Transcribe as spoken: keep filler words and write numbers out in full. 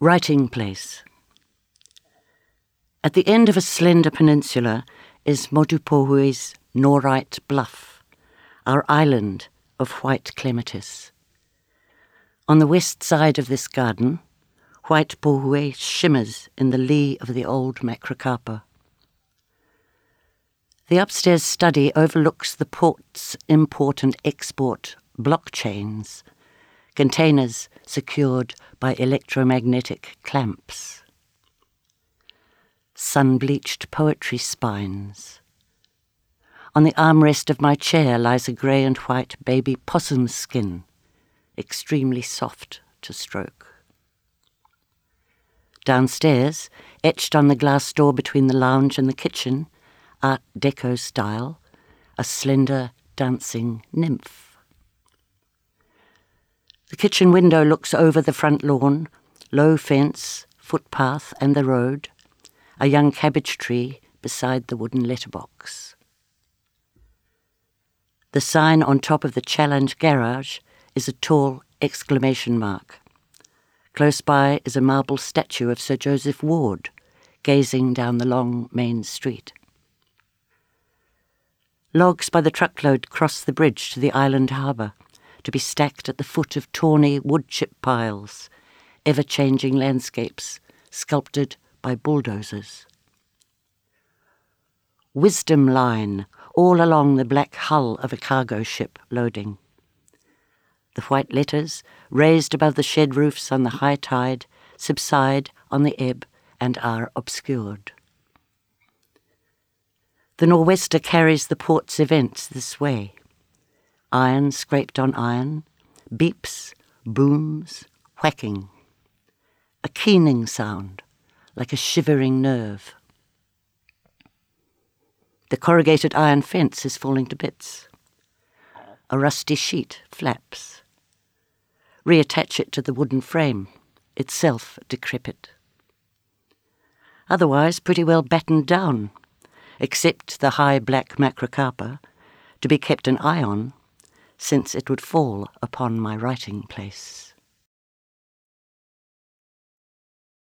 Writing place. At the end of a slender peninsula is Motupohue's Norite Bluff, our island of white clematis. On the west side of this garden, white Pohue shimmers in the lee of the old Macrocarpa. The upstairs study overlooks the port's import and export blockchains, containers secured by electromagnetic clamps. Sun-bleached poetry spines. On the armrest of my chair lies a grey and white baby possum skin, extremely soft to stroke. Downstairs, etched on the glass door between the lounge and the kitchen, Art Deco style, a slender dancing nymph. The kitchen window looks over the front lawn, low fence, footpath and the road, a young cabbage tree beside the wooden letterbox. The sign on top of the Challenge garage is a tall exclamation mark. Close by is a marble statue of Sir Joseph Ward, gazing down the long main street. Logs by the truckload cross the bridge to the island harbour, to be stacked at the foot of tawny wood chip piles, ever-changing landscapes sculpted by bulldozers. Wisdom line all along the black hull of a cargo ship loading. The white letters, raised above the shed roofs on the high tide, subside on the ebb and are obscured. The nor'wester carries the port's events this way. Iron scraped on iron, beeps, booms, whacking. A keening sound, like a shivering nerve. The corrugated iron fence is falling to bits. A rusty sheet flaps. Reattach it to the wooden frame, itself decrepit. Otherwise pretty well battened down, except the high black Macrocarpa, to be kept an eye on, since it would fall upon my writing place.